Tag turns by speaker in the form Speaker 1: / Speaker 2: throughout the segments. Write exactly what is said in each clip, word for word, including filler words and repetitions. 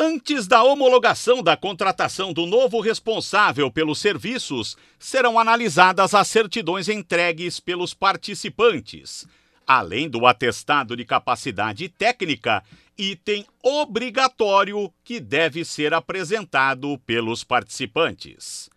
Speaker 1: Antes da homologação da contratação do novo responsável pelos serviços, serão analisadas as certidões entregues pelos participantes, além do atestado de capacidade técnica, item obrigatório que deve ser apresentado pelos participantes.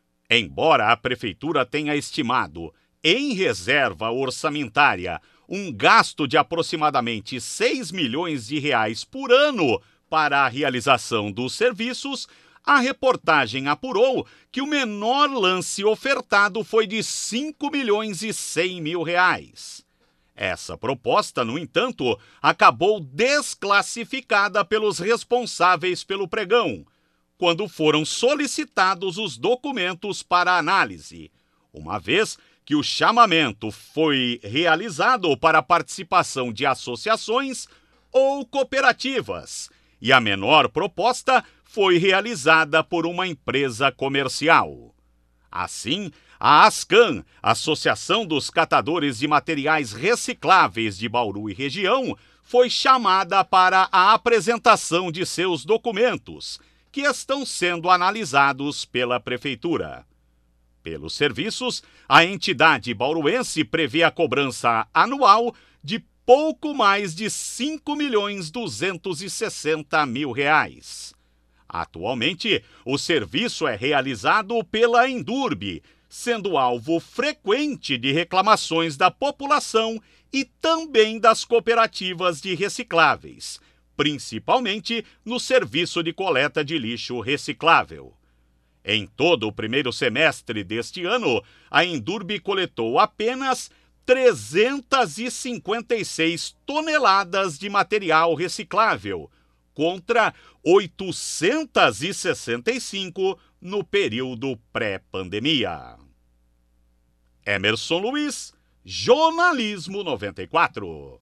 Speaker 1: Embora a Prefeitura tenha estimado, em reserva orçamentária, um gasto de aproximadamente seis milhões de reais por ano para a realização dos serviços, a reportagem apurou que o menor lance ofertado foi de cinco milhões e cem mil reais. Essa proposta, no entanto, acabou desclassificada pelos responsáveis pelo pregão, quando foram solicitados os documentos para análise, uma vez que o chamamento foi realizado para a participação de associações ou cooperativas, e a menor proposta foi realizada por uma empresa comercial. Assim, a ASCAM, Associação dos Catadores de Materiais Recicláveis de Bauru e Região, foi chamada para a apresentação de seus documentos, que estão sendo analisados pela Prefeitura. Pelos serviços, a entidade bauruense prevê a cobrança anual de pouco mais de cinco milhões duzentos e sessenta mil reais. Atualmente, o serviço é realizado pela Endurbe, sendo alvo frequente de reclamações da população e também das cooperativas de recicláveis, principalmente no serviço de coleta de lixo reciclável. Em todo o primeiro semestre deste ano, a Endurbe coletou apenas trezentas e cinquenta e seis toneladas de material reciclável, contra oitocentas e sessenta e cinco no período pré-pandemia. Emerson Luiz, Jornalismo noventa e quatro.